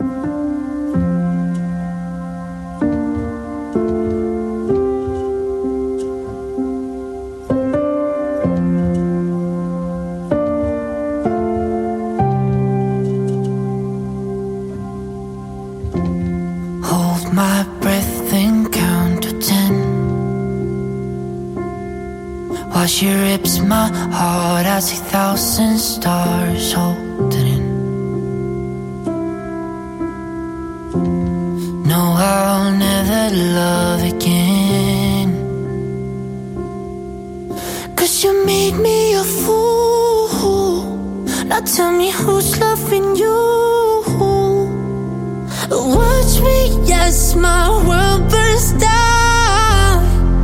Hold my breath and count to 10. While she rips my heart, I see thousand stars holding in. No, I'll never love again, 'cause you made me a fool. Now tell me who's loving you. Watch me as my world burns down.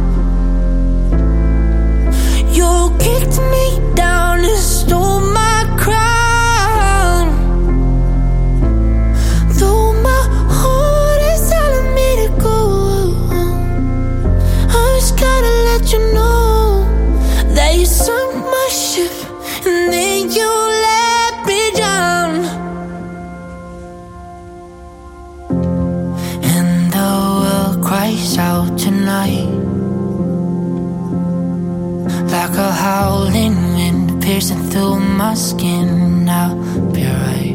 You kicked me down and stole my crown. Though my heart is telling me to go, I just gotta let you know that you sunk my ship and then you let me down. And the world cries out tonight, like a howling wind piercing through my skin. I'll be right.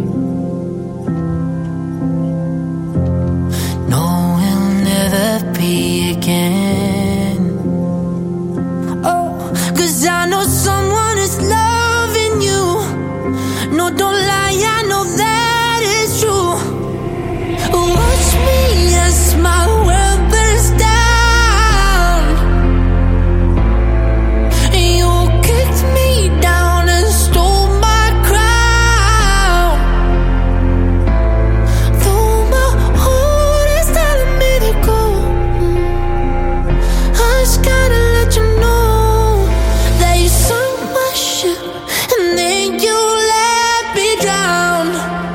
No, we'll never be again. Oh, 'cause I know someone is loving you. No, don't lie, I know that is true. Watch me as my world burns down. You kicked me down and stole my crown. Though my heart is telling me to go, I just gotta let you know that you sunk my ship and then you let me down.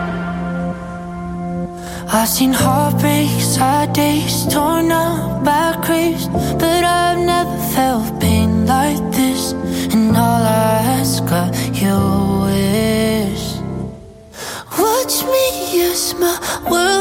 I've seen heartbreak, sad days, torn up by graves, but I've never felt pain like this. And all I ask of you is watch me as my world